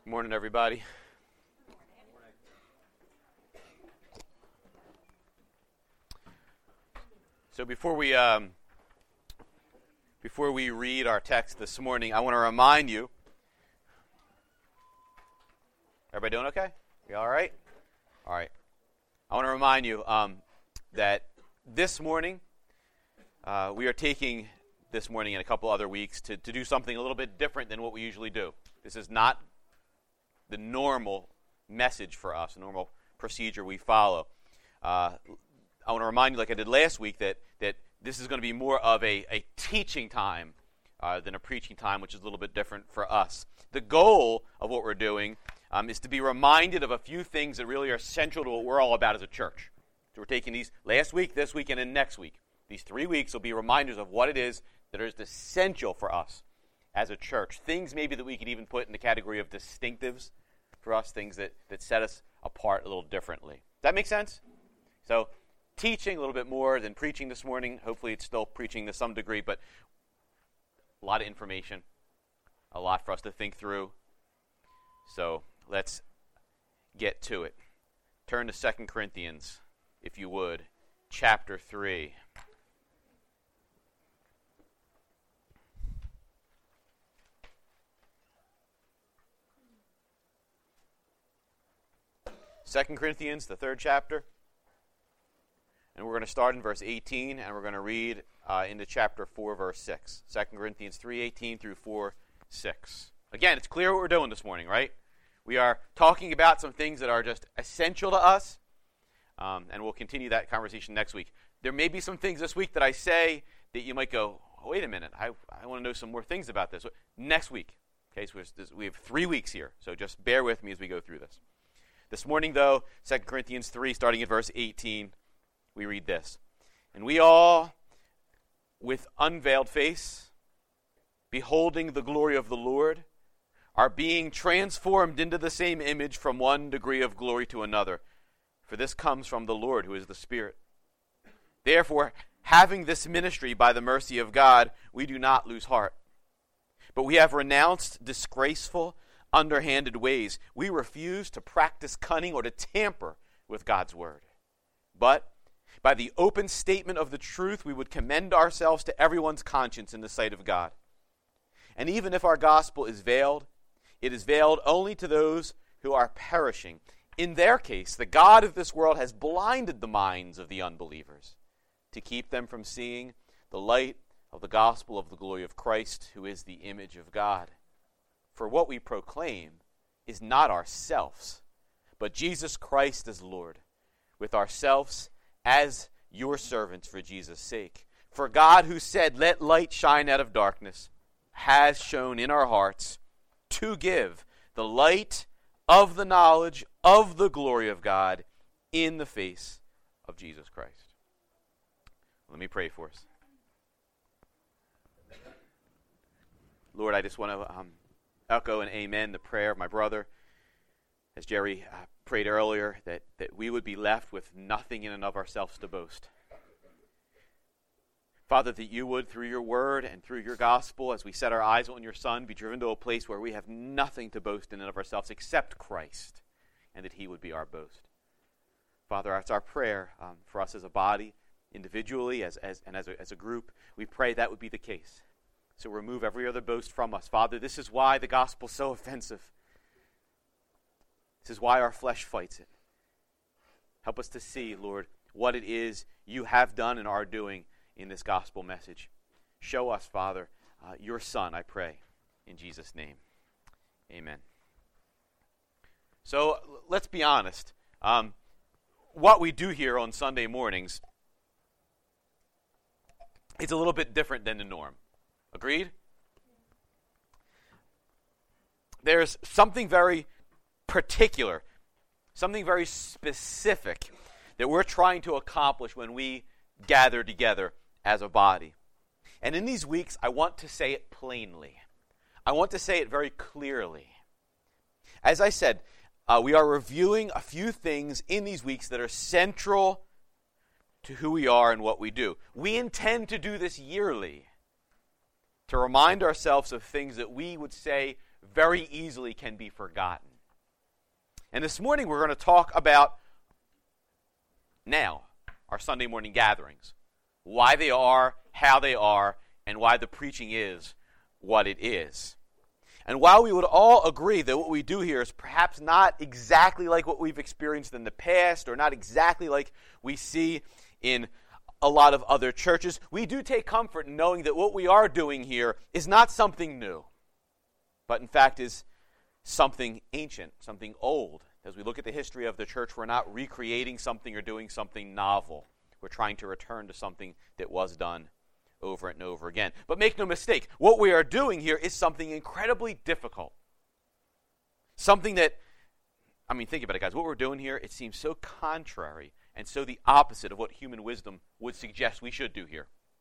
Good morning, everybody. So before we read our text this morning, I want to remind you. Everybody doing okay? You all right? All right. I want to remind you that this morning we are taking this morning and a couple other weeks to do something a little bit different than what we usually do. This is not the normal message for us, the normal procedure we follow. I want to remind you, like I did last week, that this is going to be more of a teaching time than a preaching time, which is a little bit different for us. The goal of what we're doing is to be reminded of a few things that really are central to what we're all about as a church. So we're taking these last week, this week, and then next week. These 3 weeks will be reminders of what it is that is essential for us as a church. Things maybe that we could even put in the category of distinctives for us, things that set us apart a little differently. Does that make sense? So teaching a little bit more than preaching this morning. Hopefully it's still preaching to some degree, but a lot of information, a lot for us to think through. So let's get to it. Turn to 2 Corinthians, if you would, chapter 3. Second Corinthians, the 3rd chapter. And we're going to start in verse 18, and we're going to read into chapter 4, verse 6. 2 Corinthians 3:18 through 4:6. Again, it's clear what we're doing this morning, right? We are talking about some things that are just essential to us, and we'll continue that conversation next week. There may be some things this week that I say that you might go, oh, wait a minute, I want to know some more things about this. Next week, okay, so we have 3 weeks here, so just bear with me as we go through this. This morning, though, 2 Corinthians 3, starting at verse 18, we read this. And we all, with unveiled face, beholding the glory of the Lord, are being transformed into the same image from one degree of glory to another. For this comes from the Lord, who is the Spirit. Therefore, having this ministry by the mercy of God, we do not lose heart. But we have renounced disgraceful, underhanded ways. We refuse to practice cunning or to tamper with God's word. But by the open statement of the truth, we would commend ourselves to everyone's conscience in the sight of God. And even if our gospel is veiled, it is veiled only to those who are perishing. In their case, the God of this world has blinded the minds of the unbelievers to keep them from seeing the light of the gospel of the glory of Christ, who is the image of God. For what we proclaim is not ourselves, but Jesus Christ as Lord, with ourselves as your servants for Jesus' sake. For God, who said, "Let light shine out of darkness," has shone in our hearts to give the light of the knowledge of the glory of God in the face of Jesus Christ. Let me pray for us. Lord, I just want to echo and amen the prayer of my brother, as Jerry prayed earlier, that we would be left with nothing in and of ourselves to boast. Father, that you would, through your word and through your gospel, as we set our eyes on your Son, be driven to a place where we have nothing to boast in and of ourselves except Christ, and that he would be our boast. Father, that's our prayer for us as a body, individually, as a group. We pray that would be the case. So remove every other boast from us. Father, this is why the gospel is so offensive. This is why our flesh fights it. Help us to see, Lord, what it is you have done and are doing in this gospel message. Show us, Father, your Son, I pray, in Jesus' name. Amen. So let's be honest. What we do here on Sunday mornings, it's a little bit different than the norm. Agreed? There's something very particular, something very specific that we're trying to accomplish when we gather together as a body. And in these weeks, I want to say it plainly. I want to say it very clearly. As I said, we are reviewing a few things in these weeks that are central to who we are and what we do. We intend to do this yearly, to remind ourselves of things that we would say very easily can be forgotten. And this morning we're going to talk about now our Sunday morning gatherings, why they are, how they are, and why the preaching is what it is. And while we would all agree that what we do here is perhaps not exactly like what we've experienced in the past, or not exactly like we see in a lot of other churches, we do take comfort in knowing that what we are doing here is not something new, but in fact is something ancient, something old. As we look at the history of the church, we're not recreating something or doing something novel. We're trying to return to something that was done over and over again. But make no mistake, what we are doing here is something incredibly difficult. Something that, think about it, guys. What we're doing here, it seems so contrary and so the opposite of what human wisdom would suggest we should do here.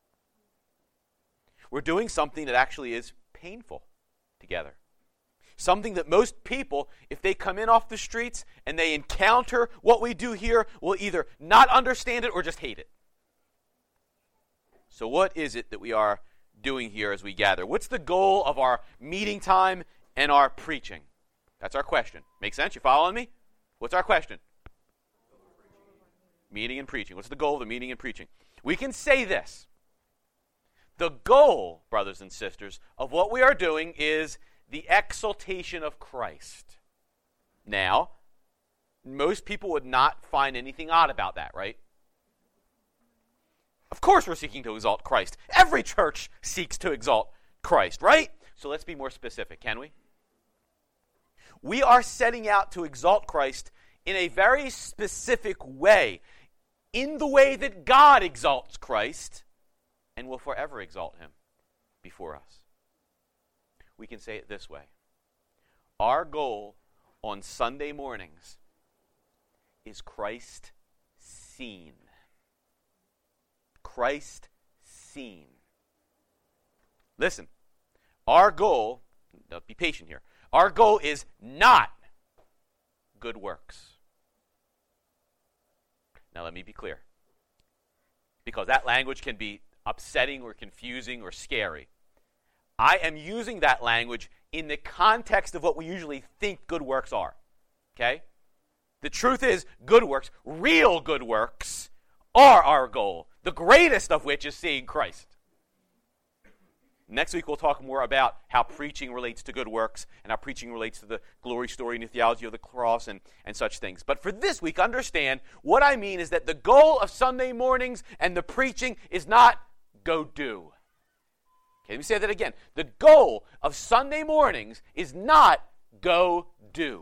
We're doing something that actually is painful together. Something that most people, if they come in off the streets and they encounter what we do here, will either not understand it or just hate it. So what is it that we are doing here as we gather? What's the goal of our meeting time and our preaching? That's our question. Make sense? You following me? What's our question? Meeting and preaching. What's the goal of the meeting and preaching? We can say this. The goal, brothers and sisters, of what we are doing is the exaltation of Christ. Now, most people would not find anything odd about that, right? Of course we're seeking to exalt Christ. Every church seeks to exalt Christ, right? So let's be more specific, can we? We are setting out to exalt Christ in a very specific way, in the way that God exalts Christ and will forever exalt him before us. We can say it this way. Our goal on Sunday mornings is Christ seen. Christ seen. Listen, our goal, be patient here, our goal is not good works. Now let me be clear, because that language can be upsetting or confusing or scary. I am using that language in the context of what we usually think good works are. Okay? The truth is, good works, real good works, are our goal, the greatest of which is seeing Christ. Next week we'll talk more about how preaching relates to good works and how preaching relates to the glory story and the theology of the cross and such things. But for this week, understand what I mean is that the goal of Sunday mornings and the preaching is not go do. Okay, let me say that again. The goal of Sunday mornings is not go do.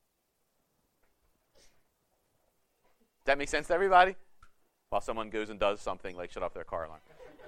Does that make sense to everybody? While someone goes and does something like shut off their car alarm.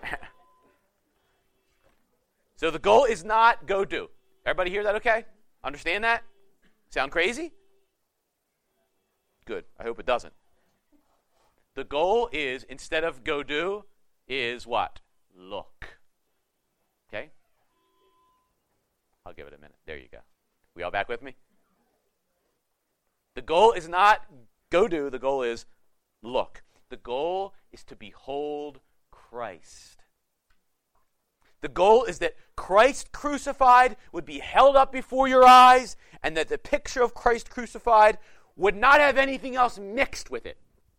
So the goal is not go do. Everybody hear that okay? Understand that? Sound crazy? Good. I hope it doesn't. The goal is, instead of go do, is what? Look. Okay? I'll give it a minute. There you go. We all back with me? The goal is not go do. The goal is look. The goal is to behold Christ. The goal is that Christ crucified would be held up before your eyes, and that the picture of Christ crucified would not have anything else mixed with it.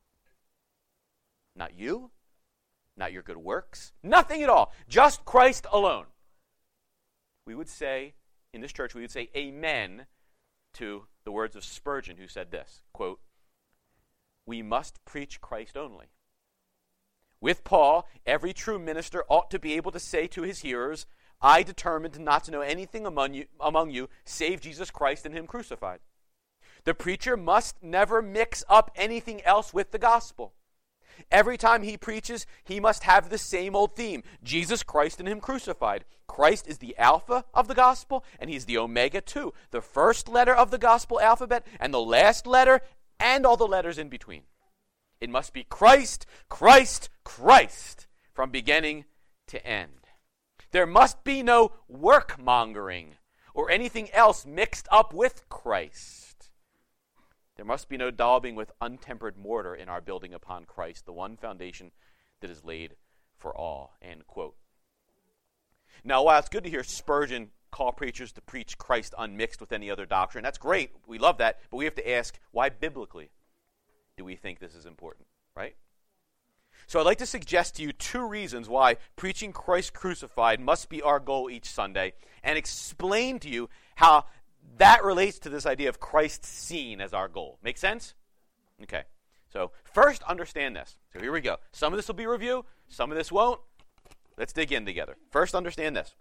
Not you, not your good works, nothing at all, just Christ alone. We would say, in this church, we would say amen to the words of Spurgeon, who said this, quote, "We must preach Christ only. With Paul, every true minister ought to be able to say to his hearers, I determined not to know anything among you save Jesus Christ and him crucified. The preacher must never mix up anything else with the gospel. Every time he preaches, he must have the same old theme, Jesus Christ and him crucified. Christ is the alpha of the gospel, and he's the omega too, the first letter of the gospel alphabet, and the last letter, and all the letters in between. It must be Christ, Christ, Christ, from beginning to end. There must be no work-mongering or anything else mixed up with Christ. There must be no daubing with untempered mortar in our building upon Christ, the one foundation that is laid for all." End quote. Now, while it's good to hear Spurgeon call preachers to preach Christ unmixed with any other doctrine. That's great. We love that. But we have to ask, why biblically do we think this is important, right? So I'd like to suggest to you 2 reasons why preaching Christ crucified must be our goal each Sunday, and explain to you how that relates to this idea of Christ seen as our goal. Make sense? Okay. So first, understand this. So here we go. Some of this will be review. Some of this won't. Let's dig in together. First, understand this.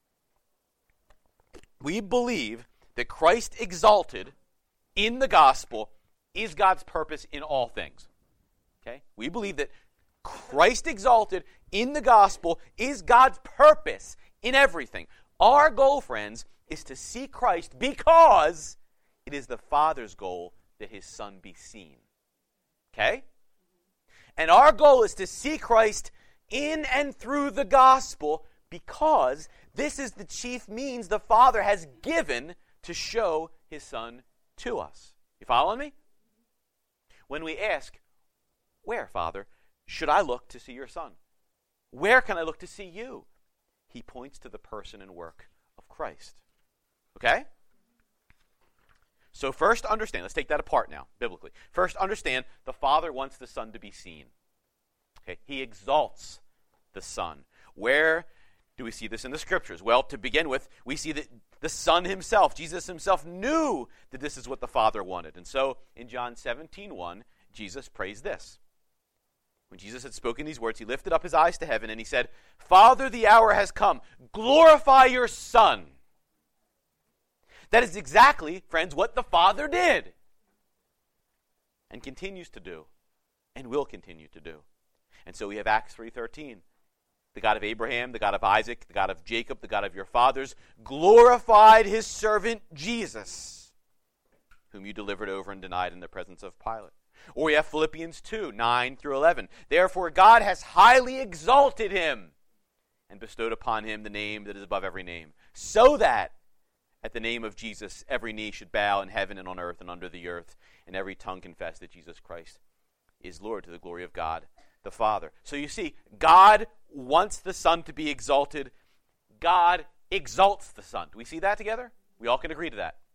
We believe that Christ exalted in the gospel is God's purpose in all things. Okay? We believe that Christ exalted in the gospel is God's purpose in everything. Our goal, friends, is to see Christ because it is the Father's goal that his Son be seen. Okay? And our goal is to see Christ in and through the gospel because this is the chief means the Father has given to show his Son to us. You following me? When we ask, where, Father, should I look to see your Son? Where can I look to see you? He points to the person and work of Christ. Okay? So first understand, let's take that apart now, biblically. First understand, the Father wants the Son to be seen. Okay? He exalts the Son. Where do we see this in the Scriptures? Well, to begin with, we see that the Son himself, Jesus himself, knew that this is what the Father wanted. And so in John 17:1, Jesus prays this. When Jesus had spoken these words, he lifted up his eyes to heaven and he said, Father, the hour has come. Glorify your Son. That is exactly, friends, what the Father did and continues to do and will continue to do. And so we have Acts 3:13. The God of Abraham, the God of Isaac, the God of Jacob, the God of your fathers, glorified his servant Jesus, whom you delivered over and denied in the presence of Pilate. Or we have Philippians 2:9-11. Therefore God has highly exalted him and bestowed upon him the name that is above every name, so that at the name of Jesus every knee should bow in heaven and on earth and under the earth, and every tongue confess that Jesus Christ is Lord, to the glory of God the Father. So you see, God wants the Son to be exalted. God exalts the Son. Do we see that together? We all can agree to that.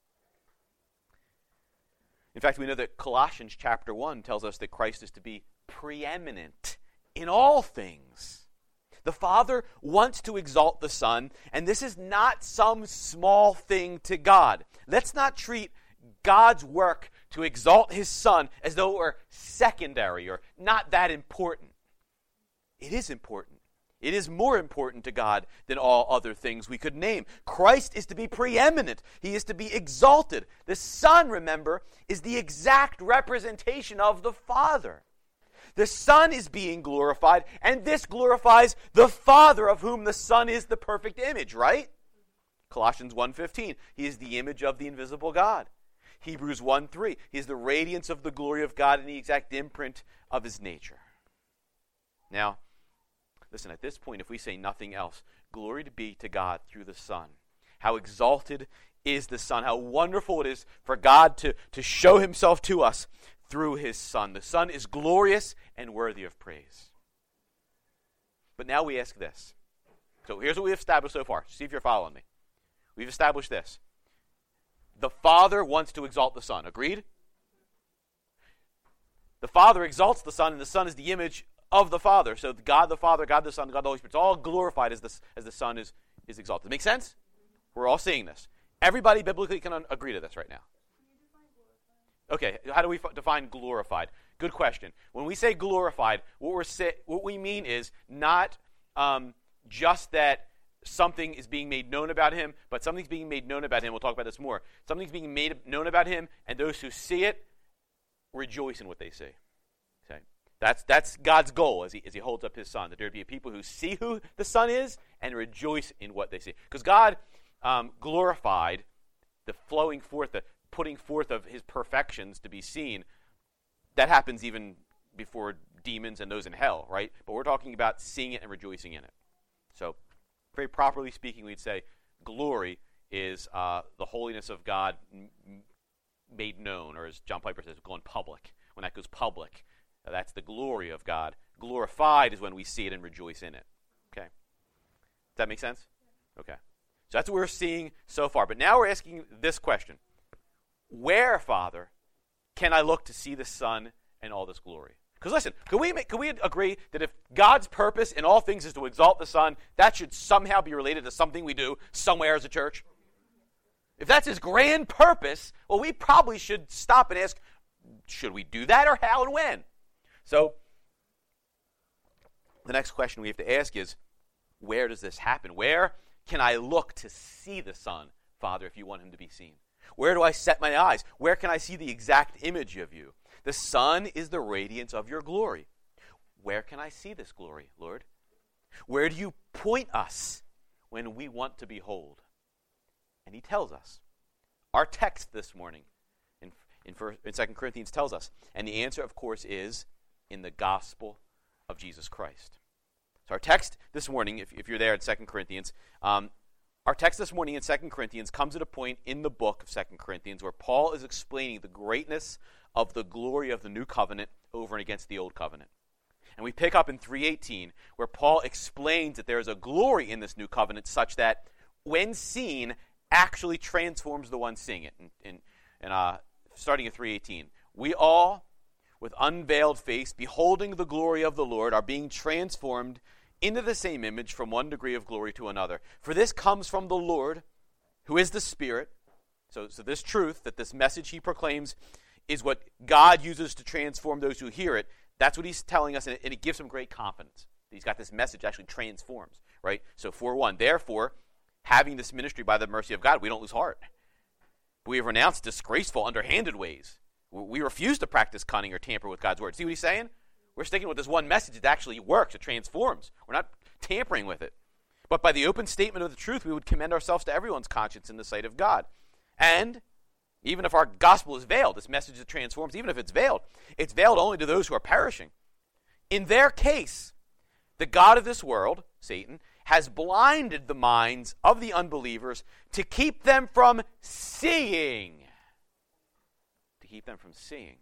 In fact, we know that Colossians chapter 1 tells us that Christ is to be preeminent in all things. The Father wants to exalt the Son, and this is not some small thing to God. Let's not treat God's work to exalt his Son as though it were secondary or not that important. It is important. It is more important to God than all other things we could name. Christ is to be preeminent. He is to be exalted. The Son, remember, is the exact representation of the Father. The Son is being glorified, and this glorifies the Father, of whom the Son is the perfect image, right? Colossians 1:15, he is the image of the invisible God. Hebrews 1:3, he is the radiance of the glory of God and the exact imprint of his nature. Now, listen, at this point, if we say nothing else, glory to be to God through the Son. How exalted is the Son. How wonderful it is for God to show himself to us through his Son. The Son is glorious and worthy of praise. But now we ask this. So here's what we've established so far. See if you're following me. We've established this. The Father wants to exalt the Son. Agreed? The Father exalts the Son, and the Son is the image of the Father. So God the Father, God the Son, God the Holy Spirit, it's all glorified as the Son is exalted. Make sense? We're all seeing this. Everybody biblically can agree to this right now. Okay, how do we define glorified? Good question. When we say glorified, what we mean is not just that something is being made known about him, but something's being made known about him. We'll talk about this more. Something's being made known about him, and those who see it rejoice in what they see. Okay, that's God's goal as he holds up his Son, that there be people who see who the Son is and rejoice in what they see. Because God glorified the flowing forth, the putting forth of his perfections to be seen. That happens even before demons and those in hell, right? But we're talking about seeing it and rejoicing in it. So, very properly speaking, we'd say glory is the holiness of God made known, or as John Piper says, going public. When that goes public, that's the glory of God. Glorified is when we see it and rejoice in it. Okay? Does that make sense? Okay. So that's what we're seeing so far. But now we're asking this question. Where, Father, can I look to see the Son and all this glory? Because listen, can we agree that if God's purpose in all things is to exalt the Son, that should somehow be related to something we do somewhere as a church? If that's his grand purpose, well, we probably should stop and ask, should we do that, or how and when? So the next question we have to ask is, where does this happen? Where can I look to see the Son, Father, if you want him to be seen? Where do I set my eyes? Where can I see the exact image of you? The Son is the radiance of your glory. Where can I see this glory, Lord? Where do you point us when we want to behold? And he tells us. Our text this morning in 2 Corinthians tells us. And the answer, of course, is in the gospel of Jesus Christ. So our text this morning, if you're there in 2 Corinthians, our text this morning in 2 Corinthians comes at a point in the book of 2 Corinthians where Paul is explaining the greatness of the glory of the new covenant over and against the old covenant. And we pick up in 3:18 where Paul explains that there is a glory in this new covenant such that when seen actually transforms the one seeing it. And starting at 3:18, we all, with unveiled face, beholding the glory of the Lord, are being transformed into the same image from one degree of glory to another. For this comes from the Lord, who is the Spirit. So this truth, that this message he proclaims is what God uses to transform those who hear it. That's what he's telling us, and it gives him great confidence. He's got this message actually transforms, right? So 4:1, therefore, having this ministry by the mercy of God, we don't lose heart. We have renounced disgraceful, underhanded ways. We refuse to practice cunning or tamper with God's word. See what he's saying? We're sticking with this one message that actually works. It transforms. We're not tampering with it. But by the open statement of the truth, we would commend ourselves to everyone's conscience in the sight of God. And even if our gospel is veiled, this message that transforms, even if it's veiled only to those who are perishing. In their case, the god of this world, Satan, has blinded the minds of the unbelievers to keep them from seeing. To keep them from seeing.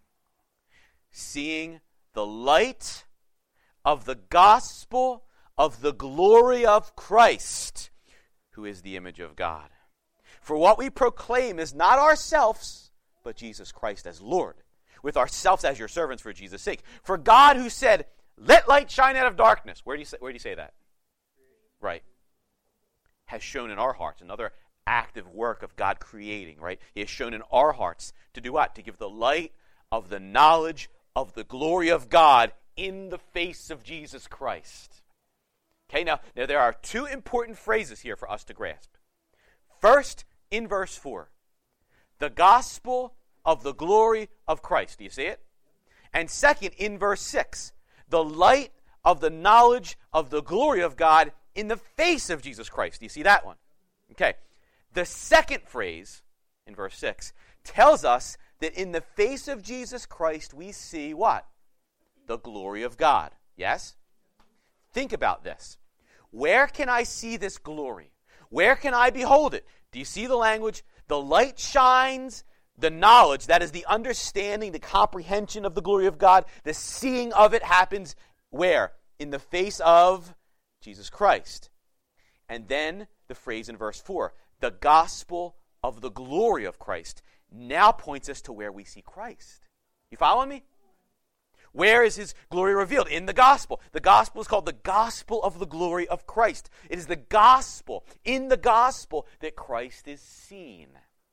Seeing the light of the gospel of the glory of Christ, who is the image of God. For what we proclaim is not ourselves, but Jesus Christ as Lord, with ourselves as your servants for Jesus' sake. For God, who said, let light shine out of darkness. Where do you say that? Right. Has shown in our hearts, another active work of God creating, right? He has shown in our hearts to do what? To give the light of the knowledge of the glory of God in the face of Jesus Christ. Okay, now there are two important phrases here for us to grasp. First, in verse 4, the gospel of the glory of Christ. Do you see it? And second, in verse 6, the light of the knowledge of the glory of God in the face of Jesus Christ. Do you see that one? Okay. The second phrase, in verse 6, tells us that in the face of Jesus Christ we see what? The glory of God. Yes? Think about this. Where can I see this glory? Where can I behold it? Do you see the language? The light shines, the knowledge, that is the understanding, the comprehension of the glory of God, the seeing of it happens where? In the face of Jesus Christ. And then the phrase in verse 4, the gospel of the glory of Christ, now points us to where we see Christ. You following me? Where is his glory revealed? In the gospel. The gospel is called the gospel of the glory of Christ. It is the gospel, in the gospel, that Christ is seen.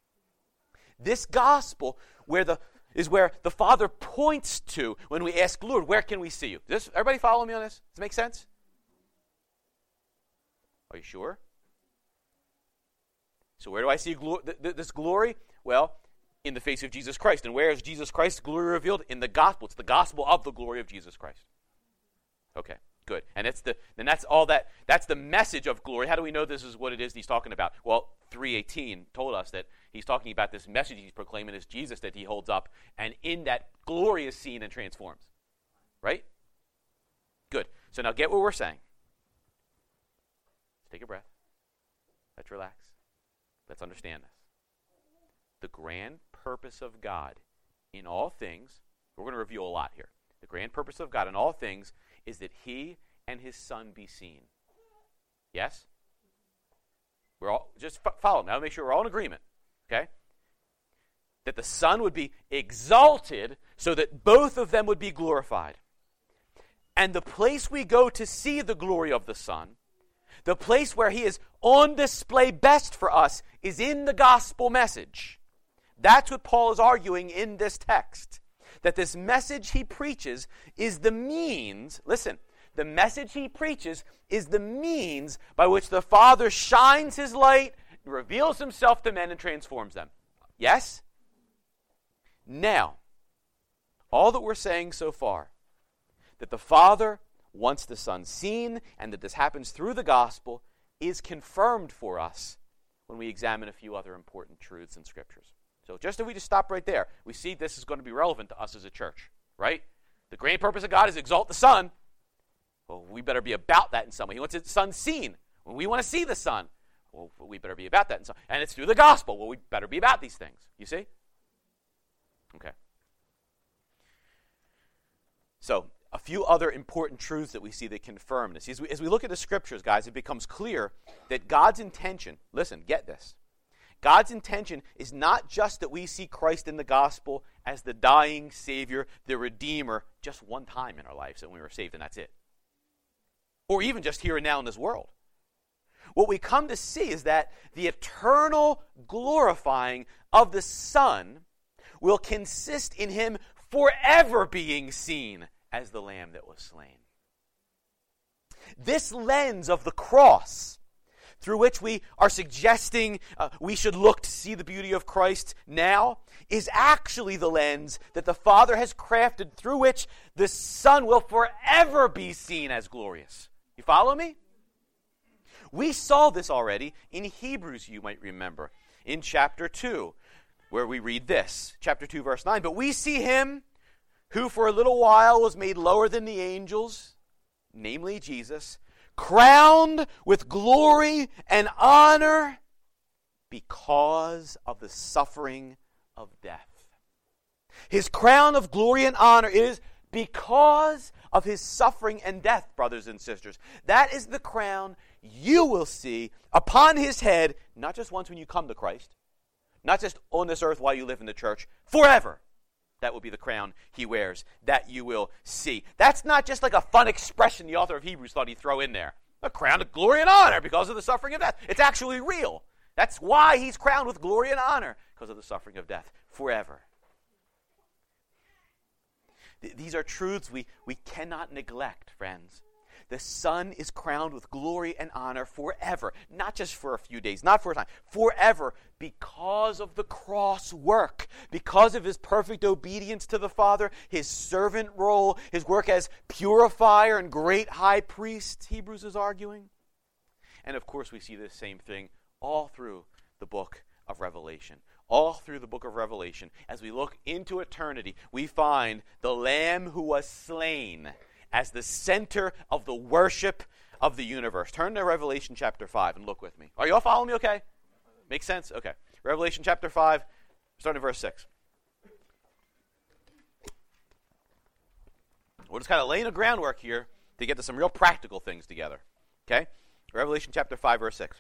This gospel is where the Father points to when we ask, Lord, where can we see you? Does everybody follow me on this? Does it make sense? Are you sure? So where do I see this glory? Well, in the face of Jesus Christ. And where is Jesus Christ's glory revealed? In the gospel. It's the gospel of the glory of Jesus Christ. Okay, good. And that's the message of glory. How do we know this is what it is he's talking about? Well, 3:18 told us that he's talking about this message he's proclaiming as Jesus that he holds up, and in that glory is seen and transforms. Right? Good. So now get what we're saying. Let's take a breath. Let's relax. Let's understand this. The grand purpose of God in all things, we're going to review a lot here. The grand purpose of God in all things is that he and his Son be seen. Yes? We're all, just follow me. I'll make sure we're all in agreement. Okay? That the Son would be exalted so that both of them would be glorified. And the place we go to see the glory of the Son, the place where he is on display best for us, is in the gospel message. That's what Paul is arguing in this text. That this message he preaches is the means, listen, the message he preaches is the means by which the Father shines his light, reveals himself to men, and transforms them. Yes? Now, all that we're saying so far, that the Father wants the Son seen, and that this happens through the gospel, is confirmed for us when we examine a few other important truths in Scriptures. So just if we just stop right there, we see this is going to be relevant to us as a church, right? The great purpose of God is to exalt the Son. Well, we better be about that in some way. He wants his Son seen. When we want to see the Son, well, we better be about that in some way. And it's through the gospel. Well, we better be about these things. You see? Okay. So, a few other important truths that we see that confirm this. As we look at the Scriptures, guys, it becomes clear that God's intention, listen, get this. God's intention is not just that we see Christ in the gospel as the dying Savior, the Redeemer, just one time in our lives when we were saved and that's it. Or even just here and now in this world. What we come to see is that the eternal glorifying of the Son will consist in him forever being seen as the Lamb that was slain. This lens of the cross, through which we are suggesting we should look to see the beauty of Christ now, is actually the lens that the Father has crafted through which the Son will forever be seen as glorious. You follow me? We saw this already in Hebrews, you might remember, in chapter 2, where we read this, chapter 2, verse 9. But we see him who for a little while was made lower than the angels, namely Jesus, crowned with glory and honor because of the suffering of death. His crown of glory and honor is because of his suffering and death, brothers and sisters. That is the crown you will see upon his head, not just once when you come to Christ, not just on this earth while you live in the church, forever. That will be the crown he wears, that you will see. That's not just like a fun expression the author of Hebrews thought he'd throw in there. A crown of glory and honor because of the suffering of death. It's actually real. That's why he's crowned with glory and honor, because of the suffering of death, forever. These are truths we cannot neglect, friends. The Son is crowned with glory and honor forever, not just for a few days, not for a time, forever, because of the cross work, because of his perfect obedience to the Father, his servant role, his work as purifier and great high priest, Hebrews is arguing. And of course we see this same thing all through the book of Revelation. All through the book of Revelation, as we look into eternity, we find the Lamb who was slain as the center of the worship of the universe. Turn to Revelation chapter 5 and look with me. Are you all following me okay? Makes sense? Okay. Revelation chapter 5, starting at verse 6. We're just kind of laying the groundwork here to get to some real practical things together. Okay? Revelation chapter 5, verse 6.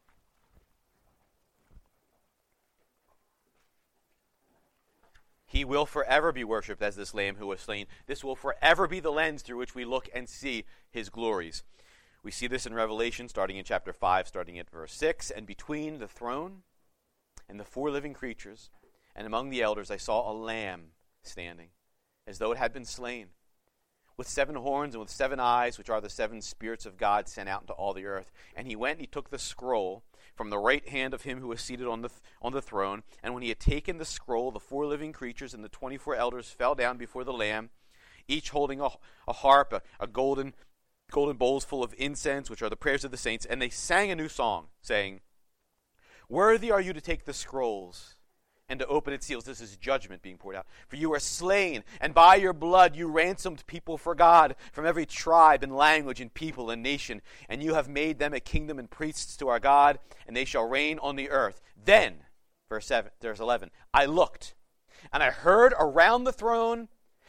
He will forever be worshipped as this Lamb who was slain. This will forever be the lens through which we look and see his glories. We see this in Revelation, starting in chapter 5, starting at verse 6. And between the throne and the four living creatures, and among the elders, I saw a lamb standing, as though it had been slain, with 7 horns and with 7 eyes, which are the 7 spirits of God sent out into all the earth. And he went and he took the scroll from the right hand of him who was seated on the throne. And when he had taken the scroll, the 4 living creatures and the 24 elders fell down before the Lamb, each holding a harp, a golden bowls full of incense, which are the prayers of the saints. And they sang a new song, saying, "Worthy are you to take the scrolls and to open its seals." This is judgment being poured out. "For you are slain, and by your blood you ransomed people for God from every tribe and language and people and nation. And you have made them a kingdom and priests to our God, and they shall reign on the earth." Then, verse 11, I looked, and I heard around the throne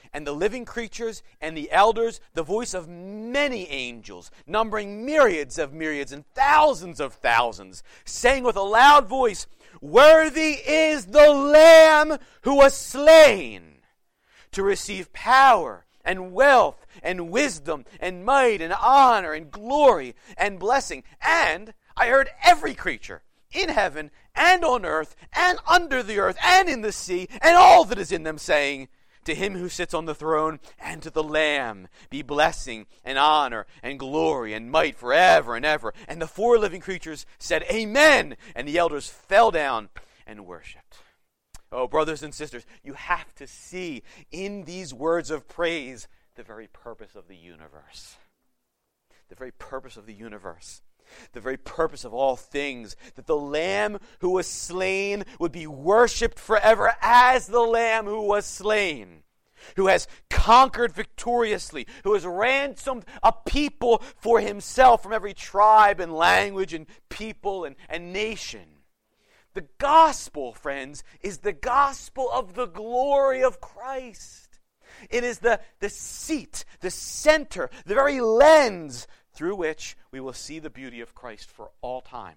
and the living creatures and the elders, the voice of many angels, numbering myriads of myriads and thousands of thousands, saying with a loud voice, "Worthy is the Lamb who was slain to receive power and wealth and wisdom and might and honor and glory and blessing." And I heard every creature in heaven and on earth and under the earth and in the sea and all that is in them saying, "To him who sits on the throne and to the Lamb be blessing and honor and glory and might forever and ever." And the four living creatures said, "Amen." And the elders fell down and worshipped. Oh, brothers and sisters, you have to see in these words of praise the very purpose of the universe. The very purpose of the universe. The very purpose of all things, that the Lamb who was slain would be worshipped forever as the Lamb who was slain, who has conquered victoriously, who has ransomed a people for himself from every tribe and language and people and nation. The gospel, friends, is the gospel of the glory of Christ. It is the seat, the center, the very lens through which we will see the beauty of Christ for all time.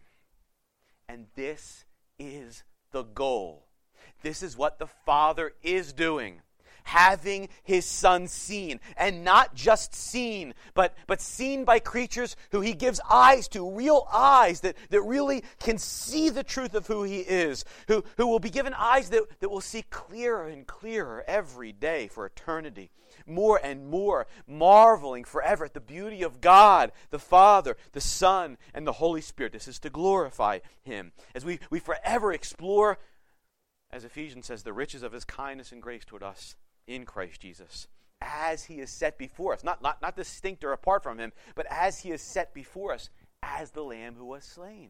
And this is the goal. This is what the Father is doing. Having his Son seen, and not just seen, but seen by creatures who he gives eyes to, real eyes that really can see the truth of who he is, who will be given eyes that will see clearer and clearer every day for eternity, more and more, marveling forever at the beauty of God, the Father, the Son, and the Holy Spirit. This is to glorify him. As we forever explore, as Ephesians says, the riches of his kindness and grace toward us in Christ Jesus, as he is set before us, not distinct or apart from him, but as he is set before us as the Lamb who was slain.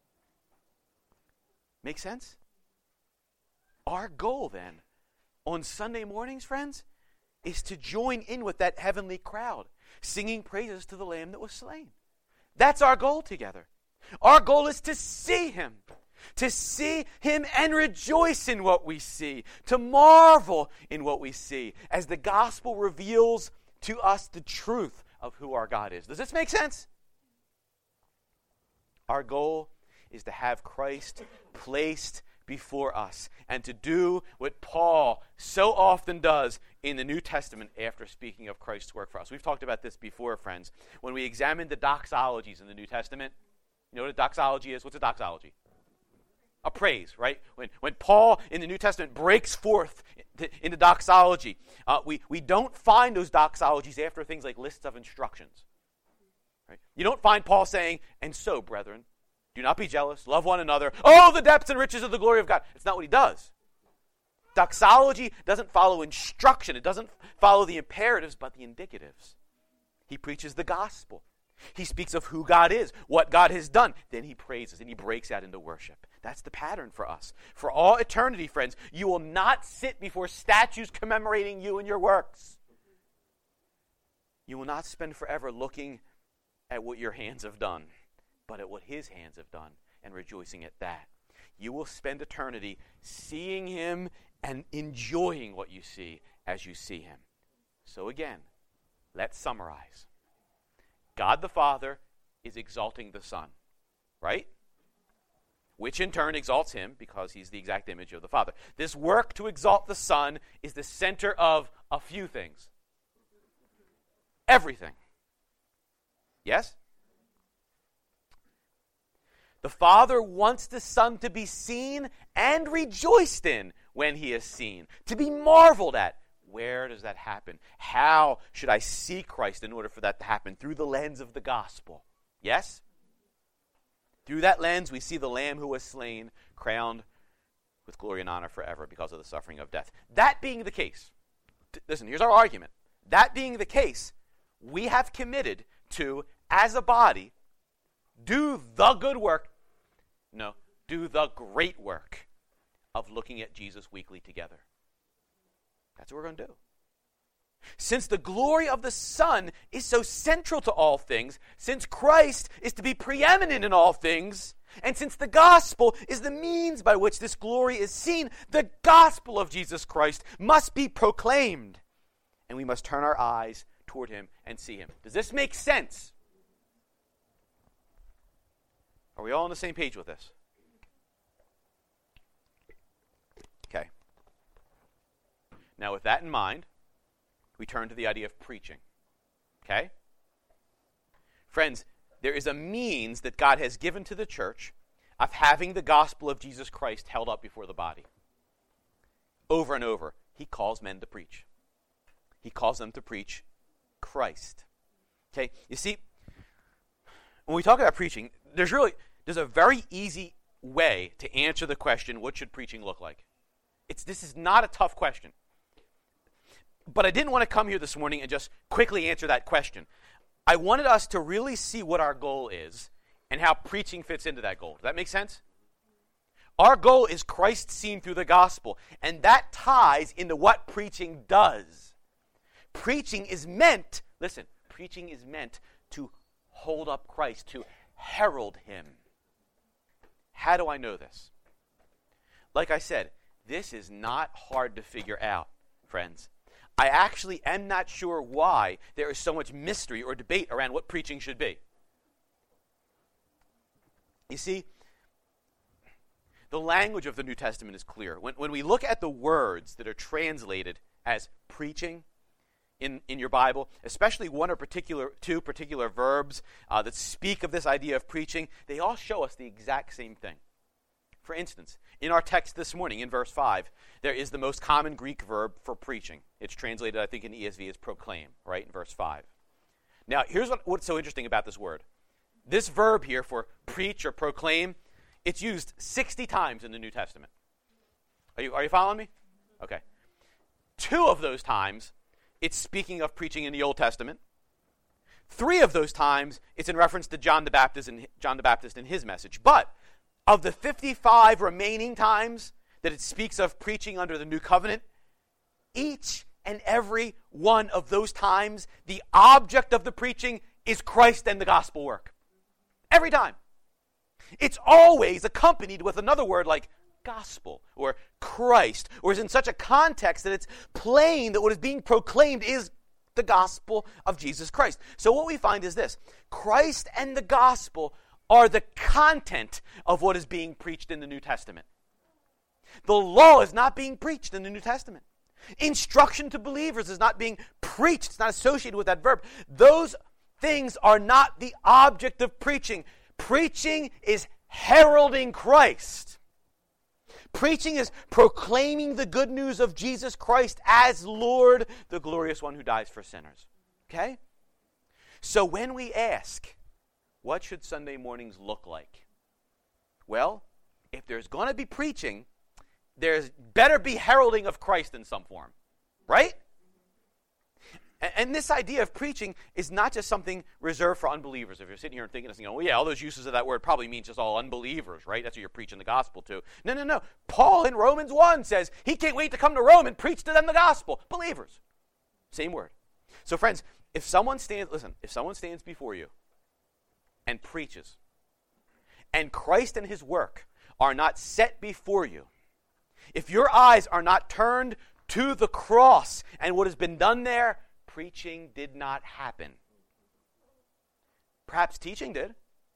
Make sense? Our goal then, on Sunday mornings, friends, is to join in with that heavenly crowd, singing praises to the Lamb that was slain. That's our goal together. Our goal is to see him and rejoice in what we see, to marvel in what we see, as the gospel reveals to us the truth of who our God is. Does this make sense? Our goal is to have Christ placed before us and to do what Paul so often does in the New Testament after speaking of Christ's work for us. We've talked about this before, friends. When we examine the doxologies in the New Testament, you know what a doxology is? What's a doxology? A praise, right? When Paul in the New Testament breaks forth in the doxology, we don't find those doxologies after things like lists of instructions. Right? You don't find Paul saying, "And so, brethren, do not be jealous, love one another. Oh, the depths and riches of the glory of God." It's not what he does. Doxology doesn't follow instruction. It doesn't follow the imperatives, but the indicatives. He preaches the gospel. He speaks of who God is, what God has done. Then he praises and he breaks out into worship. That's the pattern for us. For all eternity, friends, you will not sit before statues commemorating you and your works. You will not spend forever looking at what your hands have done, but at what his hands have done and rejoicing at that. You will spend eternity seeing him and enjoying what you see as you see him. So again, let's summarize. God the Father is exalting the Son, right? Which in turn exalts him because he's the exact image of the Father. This work to exalt the Son is the center of a few things. Everything. Yes? The Father wants the Son to be seen and rejoiced in when he is seen, to be marveled at. Where does that happen? How should I see Christ in order for that to happen? Through the lens of the gospel. Yes? Through that lens, we see the Lamb who was slain, crowned with glory and honor forever because of the suffering of death. That being the case, listen, here's our argument. That being the case, we have committed to, as a body, do the great work of looking at Jesus weekly together. That's what we're going to do. Since the glory of the Son is so central to all things, since Christ is to be preeminent in all things, and since the gospel is the means by which this glory is seen, the gospel of Jesus Christ must be proclaimed. and we must turn our eyes toward him and see him. Does this make sense? Are we all on the same page with this? Okay. Now, with that in mind, we turn to the idea of preaching. Okay? Friends, there is a means that God has given to the church of having the gospel of Jesus Christ held up before the body. Over and over, he calls men to preach. He calls them to preach Christ. Okay? You see, when we talk about preaching, there's a very easy way to answer the question, what should preaching look like? This is not a tough question. But I didn't want to come here this morning and just quickly answer that question. I wanted us to really see what our goal is and how preaching fits into that goal. Does that make sense? Our goal is Christ seen through the gospel, and that ties into what preaching does. Preaching is meant to hold up Christ, to herald him. How do I know this? Like I said, this is not hard to figure out, friends. I actually am not sure why there is so much mystery or debate around what preaching should be. You see, the language of the New Testament is clear. When we look at the words that are translated as preaching in your Bible, especially one or two particular verbs that speak of this idea of preaching, they all show us the exact same thing. For instance, in our text this morning, in verse 5, there is the most common Greek verb for preaching. It's translated, I think, in ESV as proclaim, right, in verse 5. Now, here's what's so interesting about this word. This verb here for preach or proclaim, it's used 60 times in the New Testament. Are you following me? Okay. 2 of those times, it's speaking of preaching in the Old Testament. 3 of those times, it's in reference to John the Baptist and his message. But of the 55 remaining times that it speaks of preaching under the new covenant, each and every one of those times, the object of the preaching is Christ and the gospel work. Every time. It's always accompanied with another word like gospel or Christ, or is in such a context that it's plain that what is being proclaimed is the gospel of Jesus Christ. So what we find is this: Christ and the gospel are the content of what is being preached in the New Testament. The law is not being preached in the New Testament. Instruction to believers is not being preached. It's not associated with that verb. Those things are not the object of preaching. Preaching is heralding Christ. Preaching is proclaiming the good news of Jesus Christ as Lord, the glorious one who dies for sinners. Okay? So when we ask, what should Sunday mornings look like? Well, if there's going to be preaching, there's better be heralding of Christ in some form. Right? And this idea of preaching is not just something reserved for unbelievers. If you're sitting here and thinking, well, yeah, all those uses of that word probably means just all unbelievers, right? That's what you're preaching the gospel to. No. Paul in Romans 1 says he can't wait to come to Rome and preach to them the gospel. Believers. Same word. So friends, if someone stands before you and preaches, and Christ and his work are not set before you, if your eyes are not turned to the cross and what has been done there, preaching did not happen. Perhaps teaching did,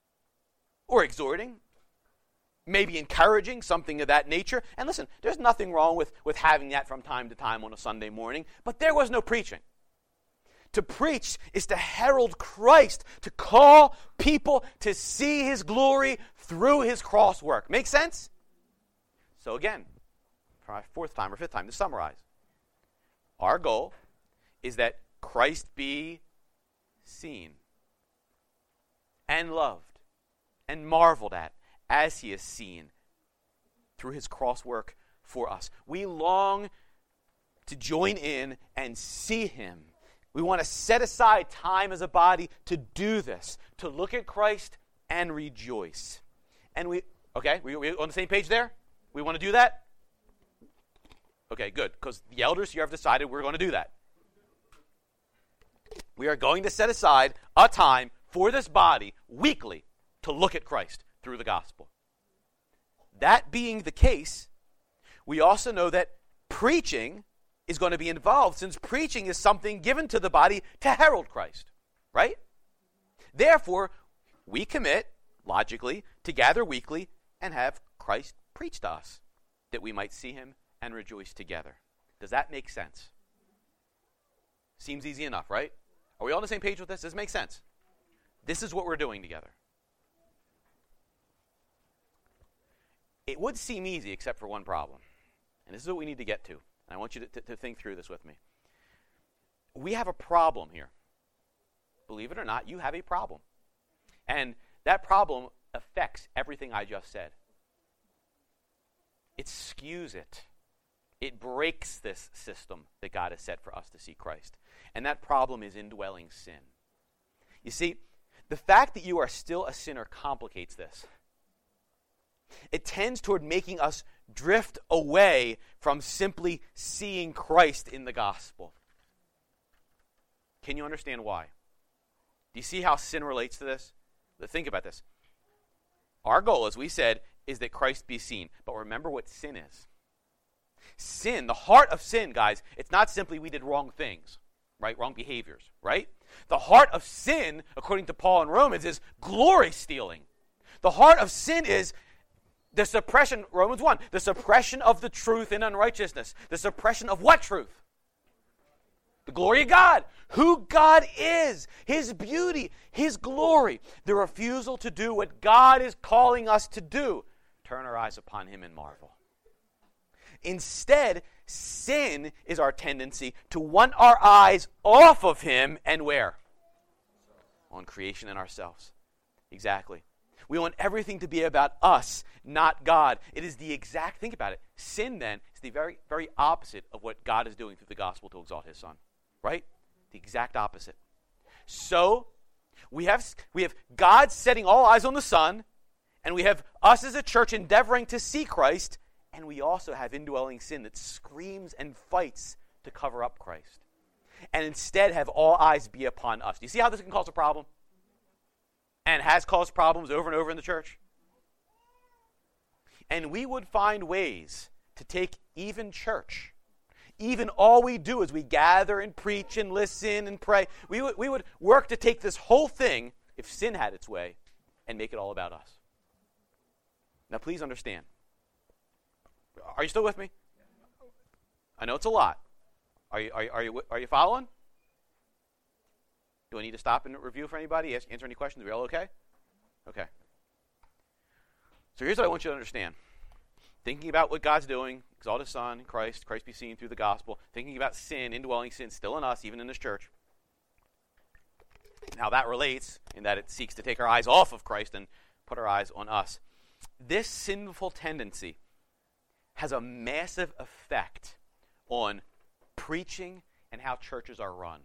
or exhorting, maybe encouraging, something of that nature. And listen, there's nothing wrong with having that from time to time on a Sunday morning, but there was no preaching. To preach is to herald Christ, to call people to see his glory through his cross work. Make sense? So again, for my 4th time or 5th time, to summarize, our goal is that Christ be seen and loved and marveled at as he is seen through his cross work for us. We long to join in and see him. We want to set aside time as a body to do this, to look at Christ and rejoice. And we on the same page there? We want to do that? Okay, good, because the elders here have decided we're going to do that. We are going to set aside a time for this body weekly to look at Christ through the gospel. That being the case, we also know that preaching is going to be involved, since preaching is something given to the body to herald Christ, right? Therefore, we commit, logically, to gather weekly and have Christ preach to us, that we might see him and rejoice together. Does that make sense? Seems easy enough, right? Are we all on the same page with this? Does this make sense? This is what we're doing together. It would seem easy except for one problem. And this is what we need to get to. And I want you to think through this with me. We have a problem here. Believe it or not, you have a problem. And that problem affects everything I just said. It skews it. It breaks this system that God has set for us to see Christ. And that problem is indwelling sin. You see, the fact that you are still a sinner complicates this. It tends toward making us drift away from simply seeing Christ in the gospel. Can you understand why? Do you see how sin relates to this? Think about this. Our goal, as we said, is that Christ be seen. But remember what sin is. Sin, the heart of sin, guys, it's not simply we did wrong things, right? Wrong behaviors, right? The heart of sin, according to Paul in Romans, is glory stealing. The heart of sin is the suppression, Romans 1, the suppression of the truth in unrighteousness. The suppression of what truth? The glory of God. Who God is. His beauty. His glory. The refusal to do what God is calling us to do. Turn our eyes upon him and marvel. Instead, sin is our tendency to want our eyes off of him and where? On creation and ourselves. Exactly. We want everything to be about us, not God. It is the exact, think about it, sin then is the very, very opposite of what God is doing through the gospel to exalt his Son. Right? The exact opposite. So, we have God setting all eyes on the Son, and we have us as a church endeavoring to see Christ, and we also have indwelling sin that screams and fights to cover up Christ. And instead have all eyes be upon us. Do you see how this can cause a problem? And has caused problems over and over in the church? And we would find ways to take even church, even all we do is we gather and preach and listen and pray. We would work to take this whole thing, if sin had its way, and make it all about us. Now please understand. Are you still with me? I know it's a lot. Are you following? Do I need to stop and review for anybody? Answer any questions? Are we all okay? Okay. So here's what I want you to understand. Thinking about what God's doing, exalt his Son, Christ be seen through the gospel. Thinking about sin, indwelling sin still in us, even in this church. Now that relates in that it seeks to take our eyes off of Christ and put our eyes on us. This sinful tendency has a massive effect on preaching and how churches are run.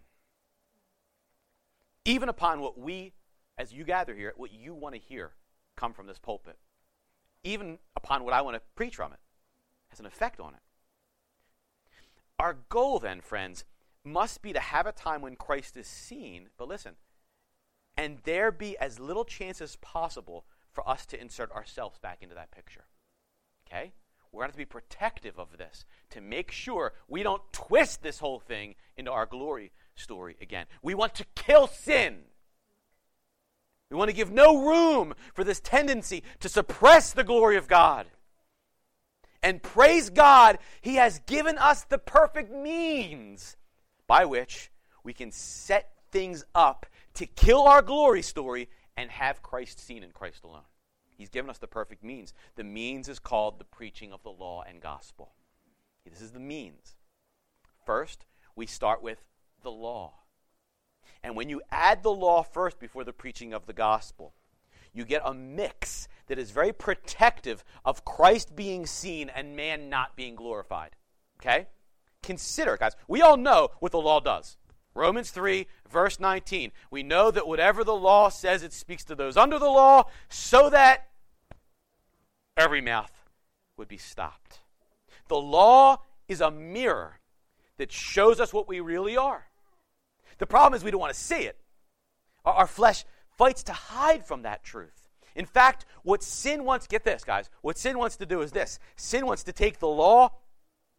Even upon what we, as you gather here, what you want to hear come from this pulpit. Even upon what I want to preach from it. Has an effect on it. Our goal then, friends, must be to have a time when Christ is seen, but listen, and there be as little chance as possible for us to insert ourselves back into that picture. Okay? We're going to have to be protective of this to make sure we don't twist this whole thing into our glory story again. We want to kill sin. We want to give no room for this tendency to suppress the glory of God. And praise God, he has given us the perfect means by which we can set things up to kill our glory story and have Christ seen in Christ alone. He's given us the perfect means. The means is called the preaching of the law and gospel. This is the means. First, we start with the law. And when you add the law first before the preaching of the gospel, you get a mix that is very protective of Christ being seen and man not being glorified. Okay? Consider, guys, we all know what the law does. Romans 3, verse 19. We know that whatever the law says, it speaks to those under the law so that every mouth would be stopped. The law is a mirror that shows us what we really are. The problem is we don't want to see it. Our flesh fights to hide from that truth. In fact, what sin wants, get this, guys, what sin wants to do is this. Sin wants to take the law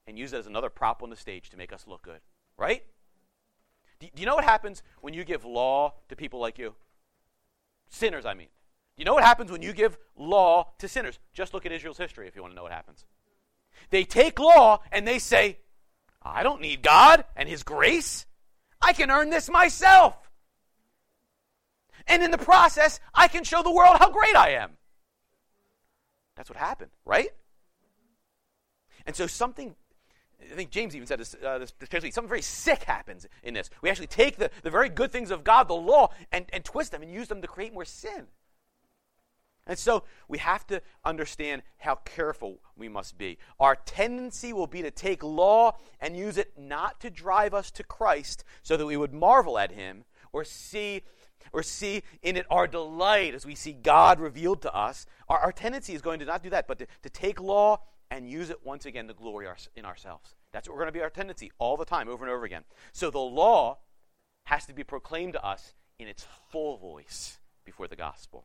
and use it as another prop on the stage to make us look good. Right? Do you know what happens when you give law to people like you? Sinners, I mean. Do you know what happens when you give law to sinners? Just look at Israel's history if you want to know what happens. They take law and they say, I don't need God and His grace. I can earn this myself. And in the process, I can show the world how great I am. That's what happened, right? And so something, I think James even said this, something very sick happens in this. We actually take the very good things of God, the law, and twist them and use them to create more sin. And so we have to understand how careful we must be. Our tendency will be to take law and use it not to drive us to Christ so that we would marvel at Him or see in it our delight as we see God revealed to us. Our tendency is going to not do that, but to take law and use it once again to glory in ourselves. That's what we're going to be our tendency all the time, over and over again. So the law has to be proclaimed to us in its full voice before the gospel.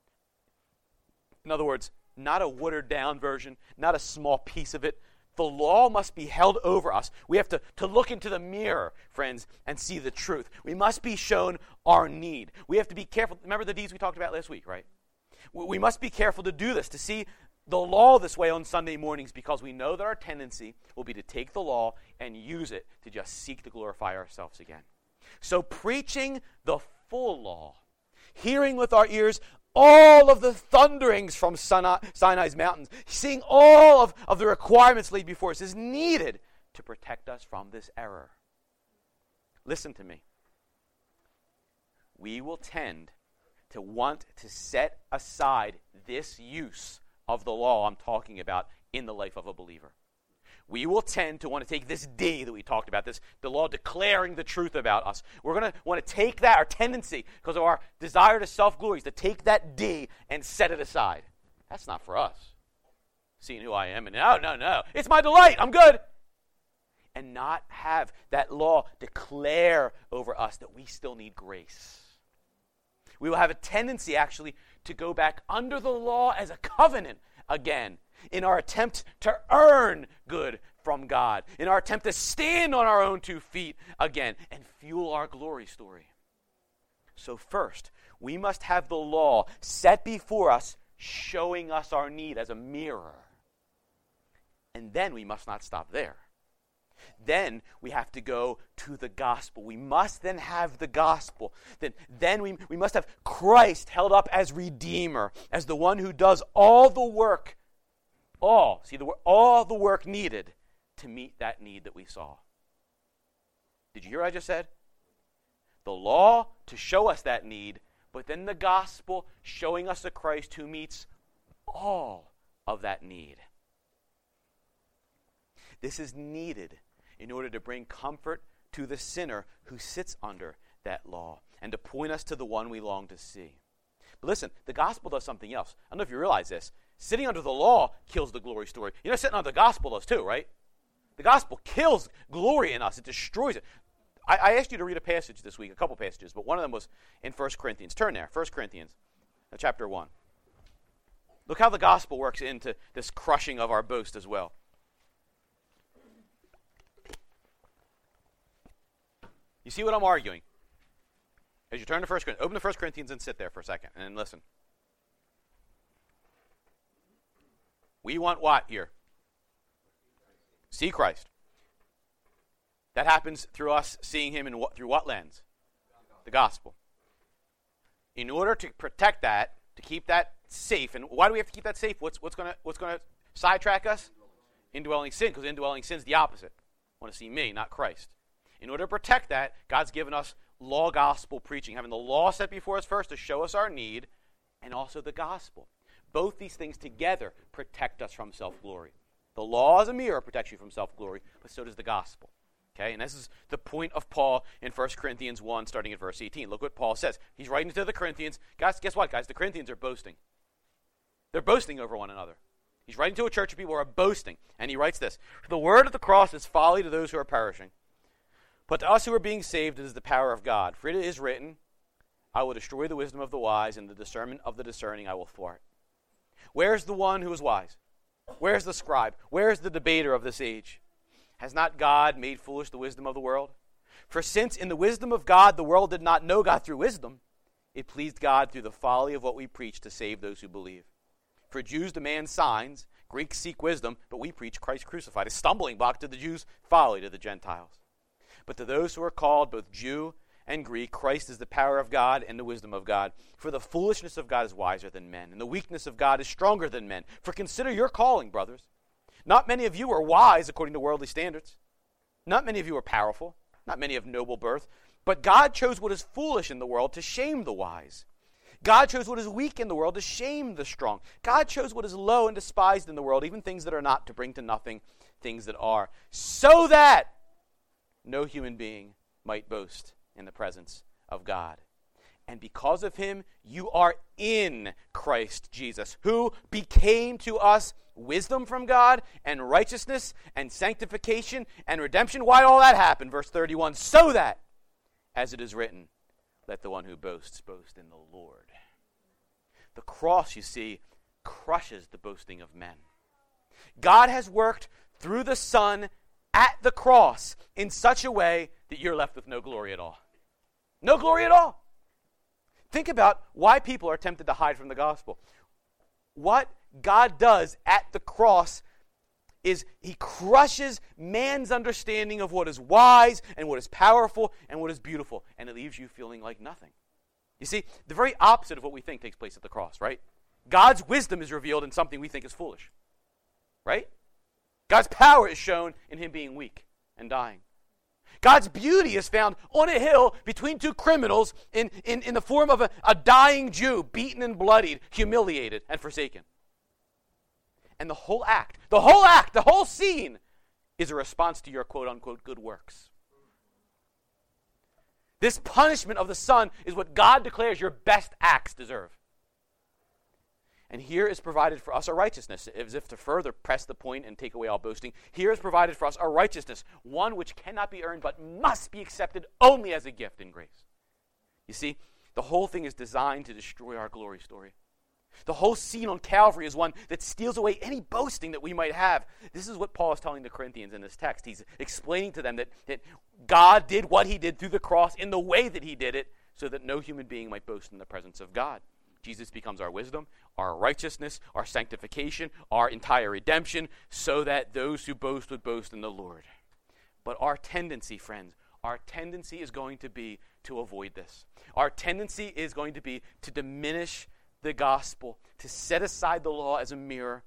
In other words, not a watered-down version, not a small piece of it. The law must be held over us. We have to look into the mirror, friends, and see the truth. We must be shown our need. We have to be careful. Remember the deeds we talked about last week, right? We must be careful to do this, to see the law this way on Sunday mornings, because we know that our tendency will be to take the law and use it to just seek to glorify ourselves again. So preaching the full law, hearing with our ears all of the thunderings from Sinai's mountains, seeing all of the requirements laid before us is needed to protect us from this error. Listen to me. We will tend to want to set aside this use of the law I'm talking about in the life of a believer. We will tend to want to take this D that we talked about, the law declaring the truth about us. We're going to want to take that, our tendency, because of our desire to self-glory, is to take that D and set it aside. That's not for us. Seeing who I am, and no, it's my delight, I'm good. And not have that law declare over us that we still need grace. We will have a tendency, actually, to go back under the law as a covenant again, in our attempt to earn good from God, in our attempt to stand on our own 2 feet again and fuel our glory story. So first, we must have the law set before us, showing us our need as a mirror. And then we must not stop there. Then we have to go to the gospel. We must then have the gospel. Then we must have Christ held up as Redeemer, as the one who does all the work, all the work needed to meet that need that we saw. Did you hear what I just said? The law to show us that need, but then the gospel showing us a Christ who meets all of that need. This is needed in order to bring comfort to the sinner who sits under that law and to point us to the one we long to see. But listen, the gospel does something else. I don't know if you realize this. Sitting under the law kills the glory story. You know, sitting under the gospel does too, right? The gospel kills glory in us. It destroys it. I asked you to read a passage this week, a couple passages, but one of them was in 1 Corinthians. Turn there, 1 Corinthians, chapter 1. Look how the gospel works into this crushing of our boast as well. You see what I'm arguing? As you turn to 1 Corinthians, open to 1 Corinthians and sit there for a second and then listen. We want what here? See Christ. That happens through us seeing Him through what lens? The gospel. In order to protect that, to keep that safe, and why do we have to keep that safe? What's going to sidetrack us? Indwelling sin, because indwelling sin is the opposite. I want to see me, not Christ. In order to protect that, God's given us law gospel preaching, having the law set before us first to show us our need, and also the gospel. Both these things together protect us from self-glory. The law as a mirror protects you from self-glory, but so does the gospel. Okay, and this is the point of Paul in 1 Corinthians 1, starting at verse 18. Look what Paul says. He's writing to the Corinthians. Guys, guess what, guys? The Corinthians are boasting. They're boasting over one another. He's writing to a church of people who are boasting, and he writes this. The word of the cross is folly to those who are perishing, but to us who are being saved it is the power of God. For it is written, I will destroy the wisdom of the wise, and the discernment of the discerning I will thwart. Where's the one who is wise? Where's the scribe? Where's the debater of this age? Has not God made foolish the wisdom of the world? For since in the wisdom of God the world did not know God through wisdom, it pleased God through the folly of what we preach to save those who believe. For Jews demand signs, Greeks seek wisdom, but we preach Christ crucified, a stumbling block to the Jews, folly to the Gentiles. But to those who are called, both Jew and Greek, Christ is the power of God and the wisdom of God. For the foolishness of God is wiser than men, and the weakness of God is stronger than men. For consider your calling, brothers. Not many of you are wise according to worldly standards. Not many of you are powerful. Not many of noble birth. But God chose what is foolish in the world to shame the wise. God chose what is weak in the world to shame the strong. God chose what is low and despised in the world, even things that are not, to bring to nothing things that are, so that no human being might boast in the presence of God. And because of him, you are in Christ Jesus, who became to us wisdom from God and righteousness and sanctification and redemption. Why did all that happen? Verse 31, so that, as it is written, let the one who boasts boast in the Lord. The cross, you see, crushes the boasting of men. God has worked through the Son at the cross in such a way that you're left with no glory at all. No glory at all. Think about why people are tempted to hide from the gospel. What God does at the cross is he crushes man's understanding of what is wise and what is powerful and what is beautiful, and it leaves you feeling like nothing. You see, the very opposite of what we think takes place at the cross, right? God's wisdom is revealed in something we think is foolish, right? God's power is shown in him being weak and dying. God's beauty is found on a hill between two criminals in the form of a dying Jew, beaten and bloodied, humiliated and forsaken. And the whole scene is a response to your quote-unquote good works. This punishment of the Son is what God declares your best acts deserve. And here is provided for us a righteousness, as if to further press the point and take away all boasting. Here is provided for us a righteousness, one which cannot be earned but must be accepted only as a gift in grace. You see, the whole thing is designed to destroy our glory story. The whole scene on Calvary is one that steals away any boasting that we might have. This is what Paul is telling the Corinthians in this text. He's explaining to them that God did what he did through the cross in the way that he did it so that no human being might boast in the presence of God. Jesus becomes our wisdom, our righteousness, our sanctification, our entire redemption, so that those who boast would boast in the Lord. But our tendency, friends, our tendency is going to be to avoid this. Our tendency is going to be to diminish the gospel, to set aside the law as a mirror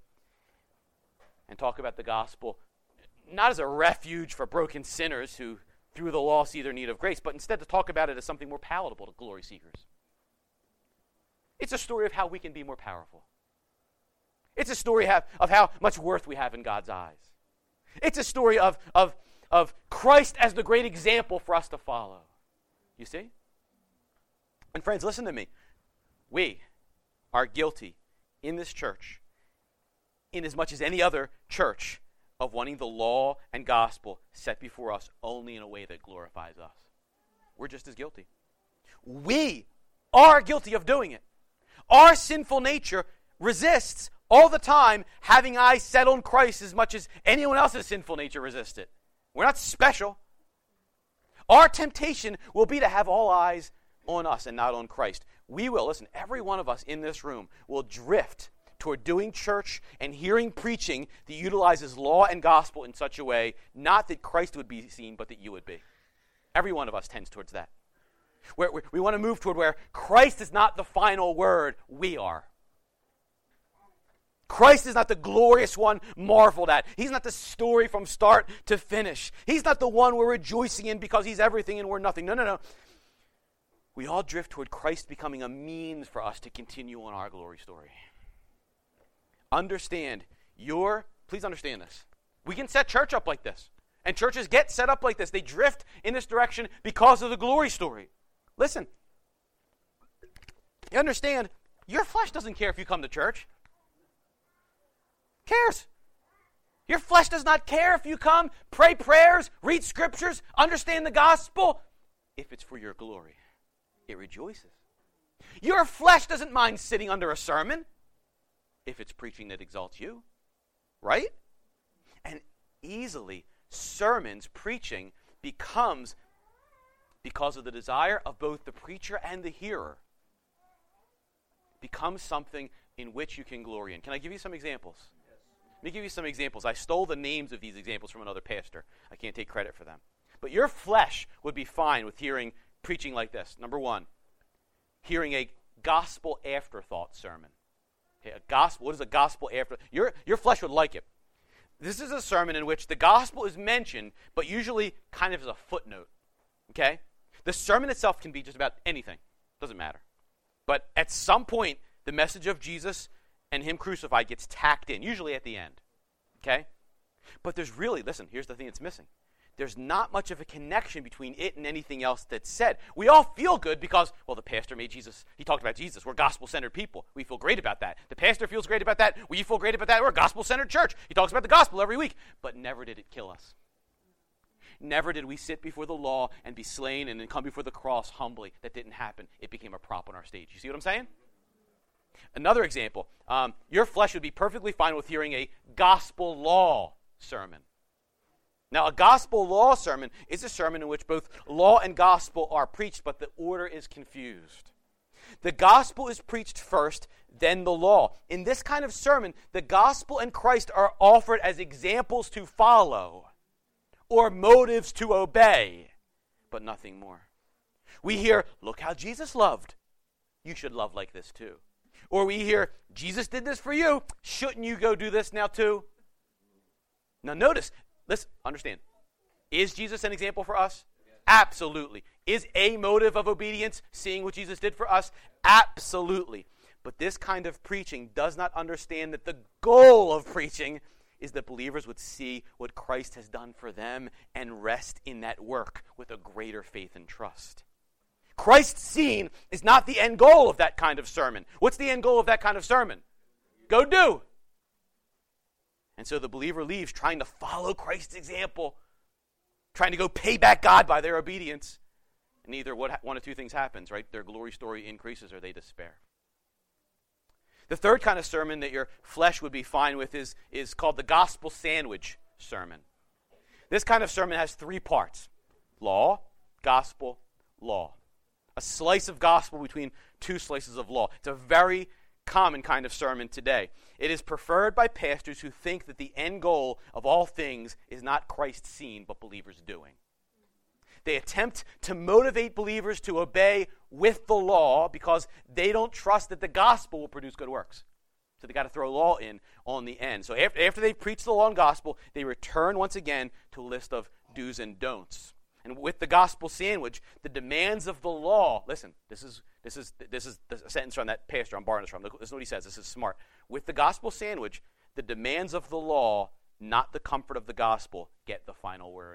and talk about the gospel not as a refuge for broken sinners who through the law see their need of grace, but instead to talk about it as something more palatable to glory seekers. It's a story of how we can be more powerful. It's a story of how much worth we have in God's eyes. It's a story of Christ as the great example for us to follow. You see? And friends, listen to me. We are guilty in this church, in as much as any other church, of wanting the law and gospel set before us only in a way that glorifies us. We're just as guilty. We are guilty of doing it. Our sinful nature resists all the time having eyes set on Christ as much as anyone else's sinful nature resists it. We're not special. Our temptation will be to have all eyes on us and not on Christ. We will, listen, every one of us in this room will drift toward doing church and hearing preaching that utilizes law and gospel in such a way, not that Christ would be seen, but that you would be. Every one of us tends towards that. We want to move toward where Christ is not the final word, we are. Christ is not the glorious one marveled at. He's not the story from start to finish. He's not the one we're rejoicing in because he's everything and we're nothing. No. We all drift toward Christ becoming a means for us to continue on our glory story. Please understand this. We can set church up like this. And churches get set up like this. They drift in this direction because of the glory story. Listen, you understand, your flesh doesn't care if you come to church. Cares. Your flesh does not care if you come, pray prayers, read scriptures, understand the gospel. If it's for your glory, it rejoices. Your flesh doesn't mind sitting under a sermon if it's preaching that exalts you, right? And easily sermons, preaching, becomes, because of the desire of both the preacher and the hearer, becomes something in which you can glory in. Can I give you some examples? Yes. Let me give you some examples. I stole the names of these examples from another pastor. I can't take credit for them. But your flesh would be fine with hearing preaching like this. Number one, hearing a gospel afterthought sermon. Okay, a gospel. What is a gospel after? Your flesh would like it. This is a sermon in which the gospel is mentioned, but usually kind of as a footnote. Okay? The sermon itself can be just about anything. Doesn't matter. But at some point, the message of Jesus and him crucified gets tacked in, usually at the end. Okay? But there's really, listen, here's the thing that's missing. There's not much of a connection between it and anything else that's said. We all feel good because, well, the pastor made Jesus, he talked about Jesus. We're gospel-centered people. We feel great about that. The pastor feels great about that. We feel great about that. We're a gospel-centered church. He talks about the gospel every week. But never did it kill us. Never did we sit before the law and be slain and then come before the cross humbly. That didn't happen. It became a prop on our stage. You see what I'm saying? Another example. Your flesh would be perfectly fine with hearing a gospel law sermon. Now, a gospel law sermon is a sermon in which both law and gospel are preached, but the order is confused. The gospel is preached first, then the law. In this kind of sermon, the gospel and Christ are offered as examples to follow or motives to obey, but nothing more. We hear, look how Jesus loved. You should love like this too. Or we hear, Jesus did this for you. Shouldn't you go do this now too? Now notice, let's understand. Is Jesus an example for us? Yes. Absolutely. Is a motive of obedience seeing what Jesus did for us? Absolutely. But this kind of preaching does not understand that the goal of preaching is that believers would see what Christ has done for them and rest in that work with a greater faith and trust. Christ seen is not the end goal of that kind of sermon. What's the end goal of that kind of sermon? Go do. And so the believer leaves trying to follow Christ's example, trying to go pay back God by their obedience. And either one of two things happens, right? Their glory story increases or they despair. The third kind of sermon that your flesh would be fine with is called the gospel sandwich sermon. This kind of sermon has three parts: law, gospel, law. A slice of gospel between two slices of law. It's a very common kind of sermon today. It is preferred by pastors who think that the end goal of all things is not Christ seen, but believers doing. They attempt to motivate believers to obey with the law because they don't trust that the gospel will produce good works. So they got to throw law in on the end. So after they preach the law and gospel, they return once again to a list of do's and don'ts. And with the gospel sandwich, the demands of the law. Listen, this is the sentence from that pastor I'm borrowing this from. Listen to what he says. This is smart. With the gospel sandwich, the demands of the law, not the comfort of the gospel, get the final word.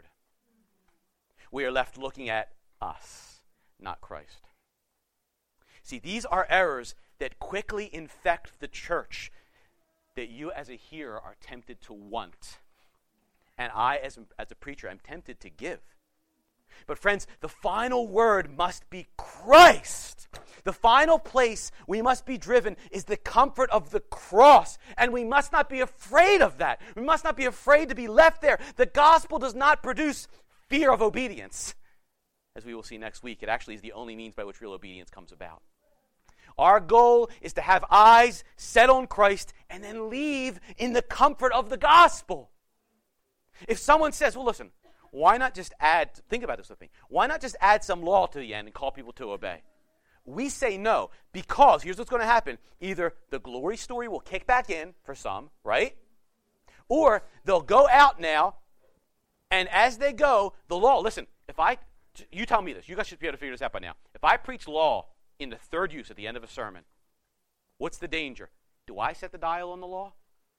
We are left looking at us, not Christ. See, these are errors that quickly infect the church that you as a hearer are tempted to want. And I, as a preacher, am tempted to give. But friends, the final word must be Christ. The final place we must be driven is the comfort of the cross. And we must not be afraid of that. We must not be afraid to be left there. The gospel does not produce fear of obedience. As we will see next week, it actually is the only means by which real obedience comes about. Our goal is to have eyes set on Christ and then leave in the comfort of the gospel. If someone says, well, listen, why not just think about this with me, why not just add some law to the end and call people to obey? We say no, because here's what's going to happen. Either the glory story will kick back in for some, right? Or they'll go out now, and as they go, the law, listen, you tell me this, you guys should be able to figure this out by now. If I preach law in the third use at the end of a sermon, what's the danger? Do I set the dial on the law?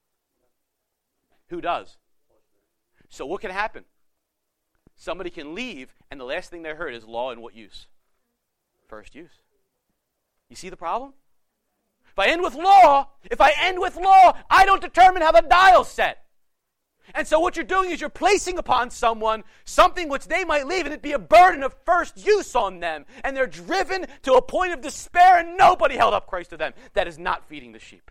Who does? So what can happen? Somebody can leave, and the last thing they heard is law in what use? First use. You see the problem? If I end with law, I don't determine how the dial's set. And so what you're doing is you're placing upon someone something which they might leave, and it'd be a burden of first use on them. And they're driven to a point of despair, and nobody held up Christ to them. That is not feeding the sheep.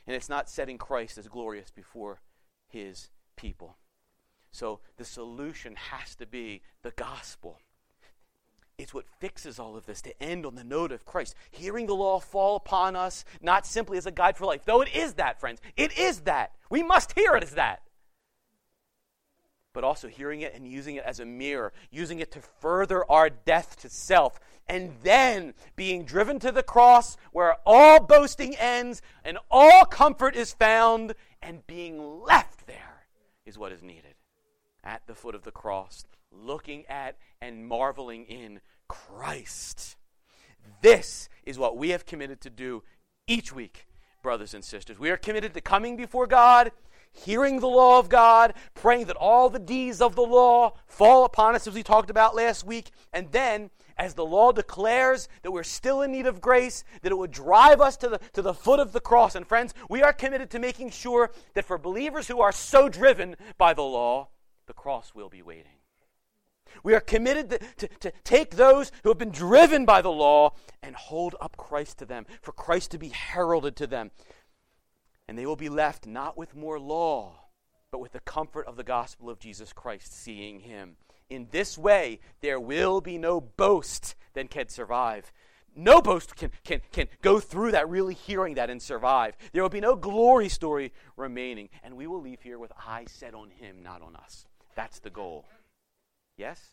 And it's not setting Christ as glorious before his people. So the solution has to be the gospel. It's what fixes all of this, to end on the note of Christ. Hearing the law fall upon us, not simply as a guide for life, though it is that, friends. It is that. We must hear it as that. But also hearing it and using it as a mirror, using it to further our death to self, and then being driven to the cross where all boasting ends and all comfort is found, and being left there is what is needed. At the foot of the cross, looking at and marveling in Christ. This is what we have committed to do each week, brothers and sisters. We are committed to coming before God, hearing the law of God, praying that all the deeds of the law fall upon us, as we talked about last week, and then, as the law declares that we're still in need of grace, that it would drive us to the foot of the cross. And friends, we are committed to making sure that for believers who are so driven by the law, the cross will be waiting. We are committed to take those who have been driven by the law and hold up Christ to them, for Christ to be heralded to them. And they will be left not with more law, but with the comfort of the gospel of Jesus Christ, seeing him. In this way, there will be no boast that can survive. No boast can go through that, really hearing that and survive. There will be no glory story remaining. And we will leave here with eyes set on him, not on us. That's the goal. Yes?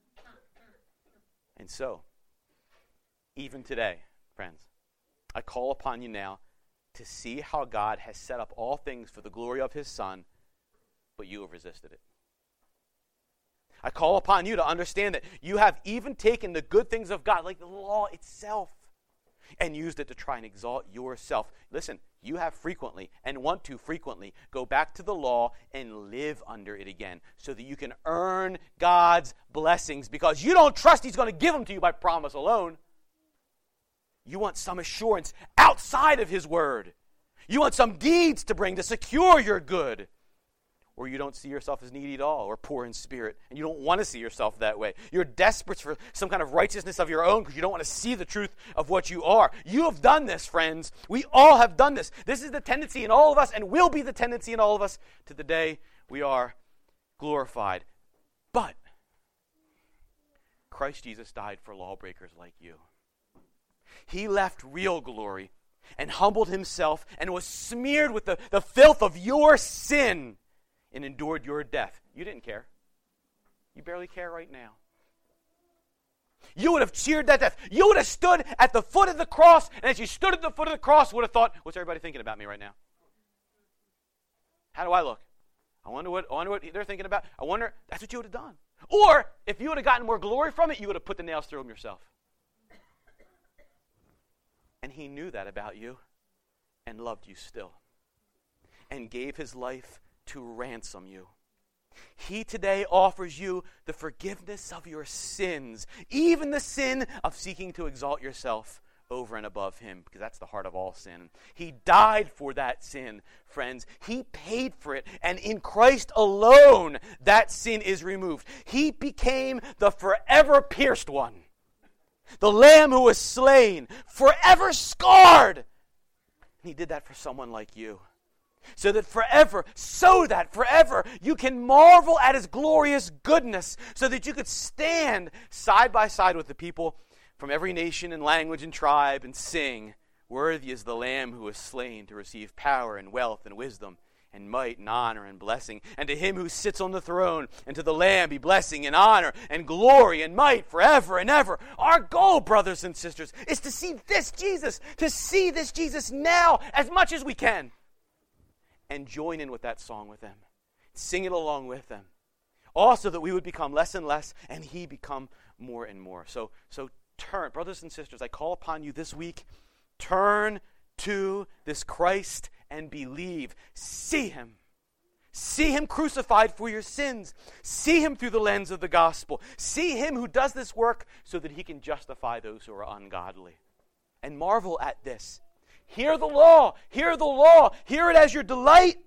And so, even today, friends, I call upon you now to see how God has set up all things for the glory of his Son, but you have resisted it. I call upon you to understand that you have even taken the good things of God, like the law itself, and used it to try and exalt yourself. Listen, you have frequently and want to frequently go back to the law and live under it again so that you can earn God's blessings because you don't trust he's going to give them to you by promise alone. You want some assurance outside of his word. You want some deeds to bring to secure your good. Or you don't see yourself as needy at all or poor in spirit, and you don't want to see yourself that way. You're desperate for some kind of righteousness of your own because you don't want to see the truth of what you are. You have done this, friends. We all have done this. This is the tendency in all of us and will be the tendency in all of us to the day we are glorified. But Christ Jesus died for lawbreakers like you. He left real glory and humbled himself and was smeared with the filth of your sin and endured your death. You didn't care. You barely care right now. You would have cheered that death. You would have stood at the foot of the cross, and as you stood at the foot of the cross, would have thought, what's everybody thinking about me right now? How do I look? I wonder what they're thinking about. I wonder, that's what you would have done. Or, if you would have gotten more glory from it, you would have put the nails through them yourself. And he knew that about you and loved you still and gave his life to ransom you. He today offers you the forgiveness of your sins, even the sin of seeking to exalt yourself over and above him, because that's the heart of all sin. He died for that sin, friends. He paid for it, and in Christ alone, that sin is removed. He became the forever pierced one, the Lamb who was slain, forever scarred. And he did that for someone like you. So that forever you can marvel at his glorious goodness, so that you could stand side by side with the people from every nation and language and tribe and sing, "Worthy is the Lamb who was slain to receive power and wealth and wisdom and might and honor and blessing. And to him who sits on the throne and to the Lamb be blessing and honor and glory and might forever and ever." Our goal, brothers and sisters, is to see this Jesus now as much as we can. And join in with that song with them. Sing it along with them. Also that we would become less and less and he become more and more. So turn, brothers and sisters, I call upon you this week, turn to this Christ and believe. See him. See him crucified for your sins. See him through the lens of the gospel. See him who does this work so that he can justify those who are ungodly. And marvel at this. Hear the law. Hear the law. Hear it as your delight.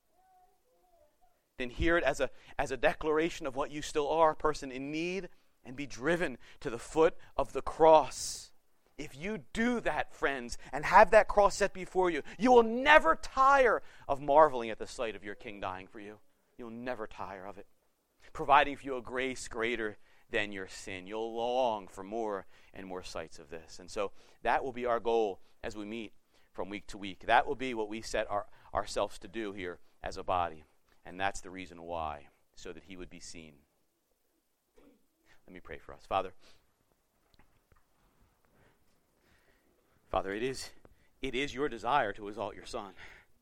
Then hear it as a declaration of what you still are, a person in need, and be driven to the foot of the cross. If you do that, friends, and have that cross set before you, you will never tire of marveling at the sight of your King dying for you. You'll never tire of it, providing for you a grace greater than your sin. You'll long for more and more sights of this. And so that will be our goal as we meet from week to week. That will be what we set ourselves to do here as a body. And that's the reason why, so that he would be seen. Let me pray for us. Father, it is your desire to exalt your Son.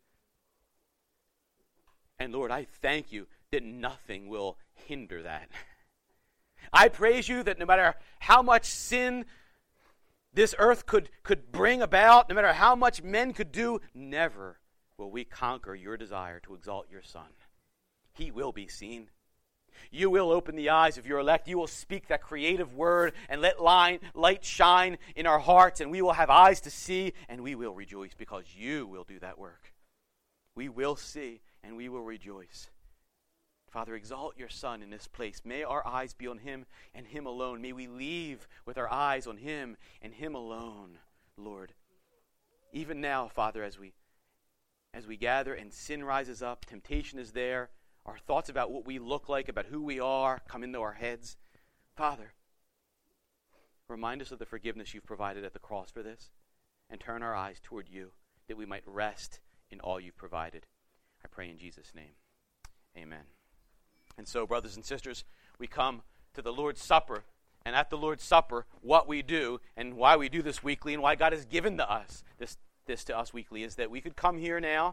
And Lord, I thank you that nothing will hinder that. I praise you that no matter how much sin this earth could bring about, no matter how much men could do, never will we conquer your desire to exalt your Son. He will be seen. You will open the eyes of your elect. You will speak that creative word and let light shine in our hearts, and we will have eyes to see, and we will rejoice because you will do that work. We will see, and we will rejoice. Father, exalt your Son in this place. May our eyes be on him and him alone. May we leave with our eyes on him and him alone, Lord. Even now, Father, as we gather and sin rises up, temptation is there, our thoughts about what we look like, about who we are, come into our heads. Father, remind us of the forgiveness you've provided at the cross for this, and turn our eyes toward you, that we might rest in all you've provided. I pray in Jesus' name. Amen. And so, brothers and sisters, we come to the Lord's Supper, and at the Lord's Supper, what we do, and why we do this weekly, and why God has given to us this to us weekly, is that we could come here now,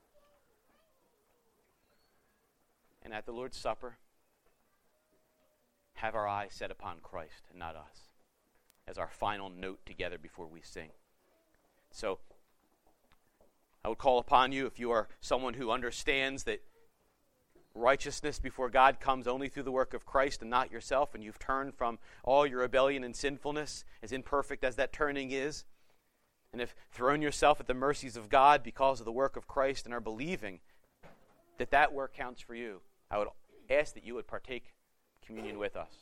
and at the Lord's Supper, have our eyes set upon Christ and not us, as our final note together before we sing. So, I would call upon you, if you are someone who understands that righteousness before God comes only through the work of Christ and not yourself, and you've turned from all your rebellion and sinfulness, as imperfect as that turning is, and have thrown yourself at the mercies of God because of the work of Christ and are believing that that work counts for you, I would ask that you would partake communion with us.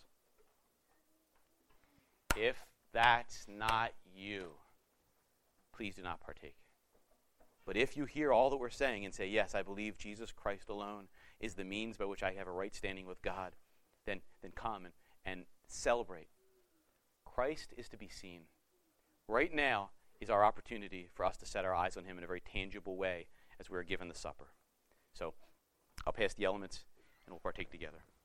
If that's not you, please do not partake. But if you hear all that we're saying and say, yes, I believe Jesus Christ alone is the means by which I have a right standing with God, then come and celebrate. Christ is to be seen. Right now is our opportunity for us to set our eyes on him in a very tangible way as we are given the supper. So I'll pass the elements and we'll partake together.